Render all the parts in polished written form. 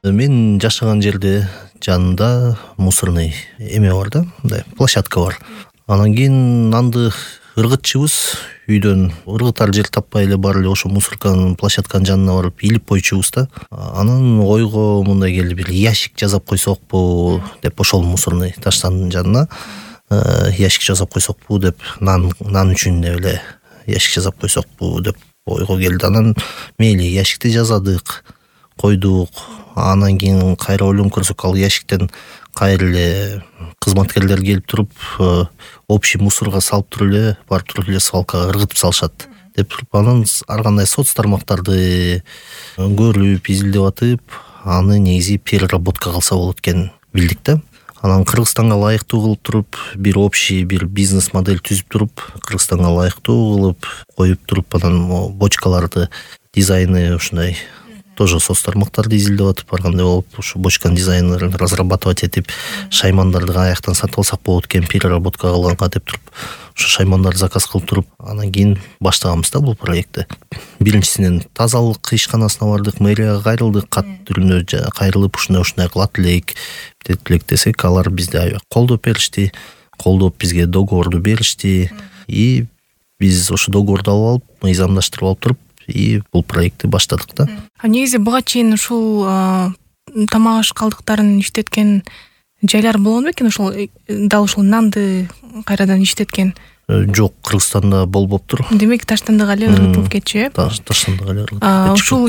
Мен жашаган жерде жанында мусорный эме бар да, мындай площадка бар. Анан кийин нанды ыргытчубуз, үйдөн ыргытар жер таппай эле бар эле ошо мусорканын площадканын жанына барып илип койчубуз да. Анан ойго мындай келди, бир ящик жасап койсокпу деп, ошол мусорный таштандын жанына ящик жасап койсокпу деп, нан үчүн деп эле ящик жасап койсокпу деп ойго келди. Анан мейли ящикти жасадык, койдук. Анан кийин кайра ойлонуп көрсөк, ал ящиктен кайра эле кызматкерлер келип туруп, общий мусорго салып туруп эле, барып туруп эле свалкага ыргытып салышат деп туруп, анан ар кандай соц тармактарды көрүп, изилдеп атып, аны негизи переработка кылса болот экенин билдик да. Анан Кыргызстанга ылайыктуу кылып туруп, бир общий бир бизнес модель түзүп туруп, Кыргызстанга ылайыктуу кылып коюп туруп, анан бочкаларды дизайны ушундай тоже соц тармактарды изилдеп атып, ар кандай болуп, ушу бочканын дизайнын разрабатывать этип, шаймандарды каяктан сатып алсак болот экен переработка кылганга деп туруп, ошо шаймандарды заказ кылып туруп, анан кийин баштаганбыз да бул проектти. Биринчисинен тазалык ишканасына бардык, мэрияга кайрылдык, кат түрүндө кайрылып, ушундай кылат элек, бүтөт элек десек, алар бизди аябай колдоп беришти, колдоп бизге договорду беришти, и биз ошо договорду алып алып, мыйзамдаштырып алып туруп, и бул проектти баштадык да. Негизи буга чейин ушул тамак аш калдыктарын иштеткен жайлар болгон бекен, ошол дал ушул нанды кайрадан иштеткен? Жок, Кыргызстанда болбоптур. Демек таштандык эле ыргытылып кетчү, э? Таштандык эле ыргытылып кетчү. Ушул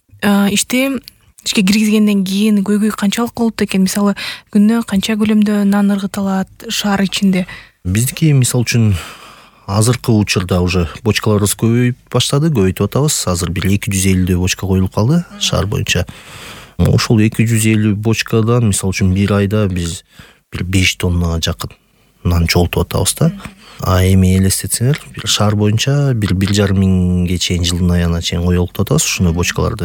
ишти ишке киргизгенден кийин көйгөй канчалык болот экен? Мисалы, күнүнө канча көлөмдө нан ыргытылат шаар ичинде? Биздики мисалы үчүн азыркы учурда уже бочкаларыбыз көбөйүп баштады, көбөйтүп атабыз. Азыр бир 250 бочка коюлуп калды шаар боюнча. Ошол 250 бочкадан мисалы үчүн бир айда биз бир 5 тоннага жакын нан чогултуп атабыз да. А эми элестетсеңер, бир шаар боюнча бир 1,5 миңге чейин, жылдын аягына чейин коюлуп атабыз ушундай бочкаларды.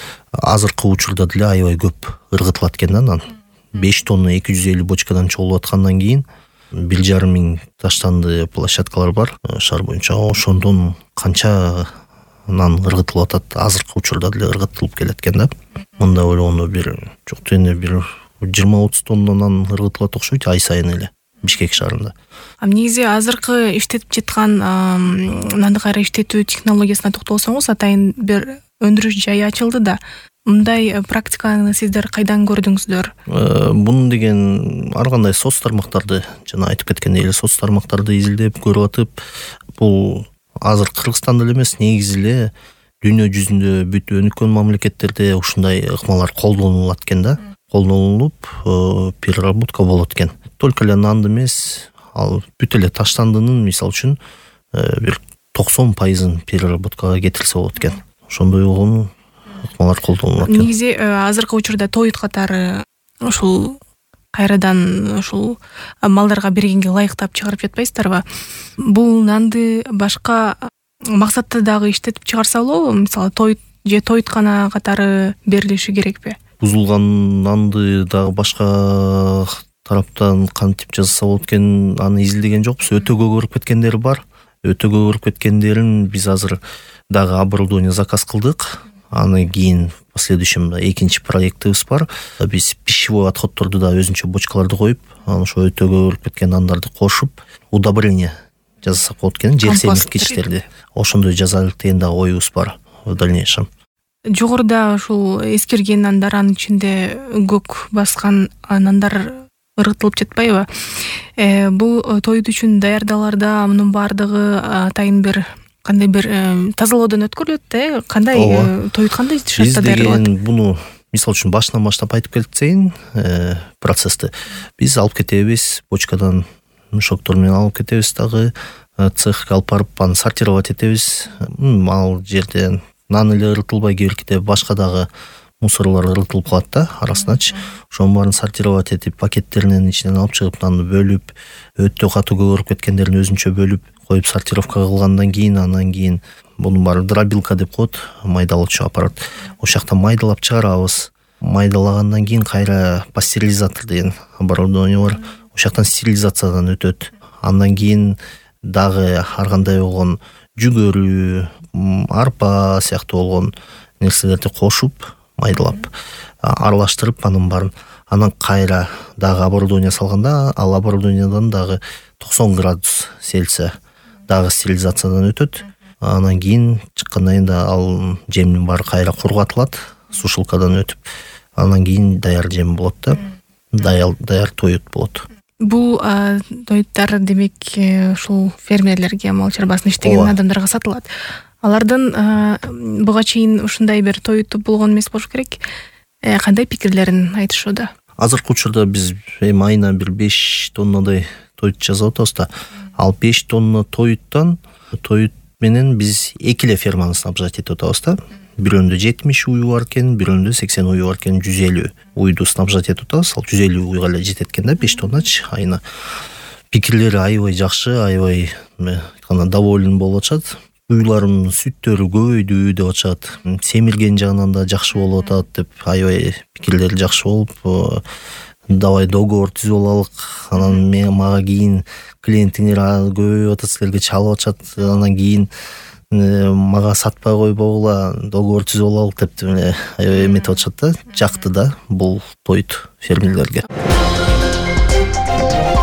Азыркы учурда деле аябай көп ыргытылат экен да нан. 5 тонна 250 бочкадан чогулуп аткандан кийин 1,5 миң таштанды площадкалар бар шаар боюнча. Ошондон канча нан ыргытылып атат, азыркы учурда деле ыргытылып келет экен да. Мындай ойлогондо бир эне бир 20-30 тонна нан ыргытылат окшойт ай сайын эле Бишкек шаарында. Негизи азыркы иштетип жаткан нанды кайра иштетүү технологиясына токтолсоңуз, атайын бир өндүрүш жайы ачылды да. Мындай практиканы сиздер кайдан көрдүңүздөр? Бун деген ар кандай соц тармактарды, жана айтып кеткендей эле соц тармактарды изилдеп көрүп атып, бул азыр Кыргызстанда эле эмес, негизи эле дүйнө жүзүндө бүт өнүккөн мамлекеттерде ушундай ыкмалар колдонулат экен да. Колдонулуп, переработка болот экен. Только эле нанды эмес, ал бүт эле таштандынын мисалы үчүн бир 90% переработкага кетирсе болот экен. Ошондой болгону ыкмалар колдонулат экен. Негизи азыркы учурда тоют катары ушул кайрадан ушул малдарга бергенге ылайыктап чыгарып жатпайсыздарбы? Бул нанды башка максатта дагы иштетип чыгарса болобу? Мисалы, тоюткана катары берилиши керекпи? Бузулган нанды дагы башка тараптан кантип жасаса болот экен, аны изилдеген жокпуз. Өтө көгөрүп кеткендери бар. Өтө көгөрүп кеткендерин биз азыр дагы оборудование заказ кылдык. Аны кийин последующем экинчи проектибиз бар. Биз пищевой отходторду да өзүнчө бочкаларды коюп, анан ошо өтө көгөрүп кеткен нандарды кошуп, удобрение жасасак болот экен, жер семирткичтерди. Ошондой жасалык деген дагы оюбуз бар в дальнейшем. Жогоруда ушул эскирген нандар, анын ичинде көк баскан нандар ыргытылып жатпайбы? Бул тоют үчүн даярдаларда мунун баардыгы атайын бир кандай бир тазалоодон өткөрүлөт да? Кандай тоют кандай шартта даярдалат? Биз буну мисалы үчүн башынан баштап айтып кетсейин, процессти биз алып кетебиз, бочкадан мешоктор менен алып кетебиз, дагы цехке алып барып аны сортировать этебиз. Ал жерден нан эле ыргытылбай, кээ башка дагы мусорлар ыргытылып калат да арасыначы. Ошонун баарын сортировать этип, пакеттеринин ичинен алып чыгып, нанды бөлүп, өтө катуу көгөрүп кеткендерин өзүнчө бөлүп коюп сортировка кылгандан кийин, анан кийин мунун баары дробилка деп коет, майдалоочу аппарат. Ошол жакта майдалап чыгарабыз. Майдалагандан кийин кайра пастеризатор деген оборудование бар. Ошол жактан стерилизациядан өтөт. Андан кийин дагы ар кандай болгон жүгөрү, арпа сыяктуу болгон нерселерди кошуп, майдалап аралаштырып анын баарын анан кайра дагы оборудование салганда ал оборудованиядан дагы 90 градус Цельсия дагы стерилизациядан өтөт. Анан кийин чыккандан кийин да ал жемдин баары кайра кургатылат, сушилкадан өтүп, анан кийин даяр жем болот да, даяр тоют болот. Бул тоюттар демек ушул фермерлерге, мал чарбасында иштеген адамдарга сатылат. Алардын буга чейин ушундай бир тоюту болгон эмес болуш керек. Кандай пикирлерин айтышууда? Азыркы учурда биз айына бир 5 тоннадай тоют жасап атабыз да. Ал 5 тонна тоют менен биз 2 эле ферманы снабжать этип атабыз да. Бирөөндө 70 уй бар экен, бирөөндө 80 уй бар экен, 150 уйду снабжать этип атабыз. Ал 150 уйга эле жетет экен да 5 тонначы айына. Пикирлери аябай жакшы, аябай айтканда доволен болуп атышат. Уйларымдын сүттөрү көбөйдү деп атышат. Семирген жагынан да жакшы болуп атат деп аябай пикирлери жакшы болуп, давай договор түзүп алалык. Анан мага кийин клиентиңер көбөйүп атат, силерге чалып атышат. Анан кийин мага сатпай койбогула, договор түзүп алалык деп аябай эметип атышат да. Жакты да бул тоют фермерлерге.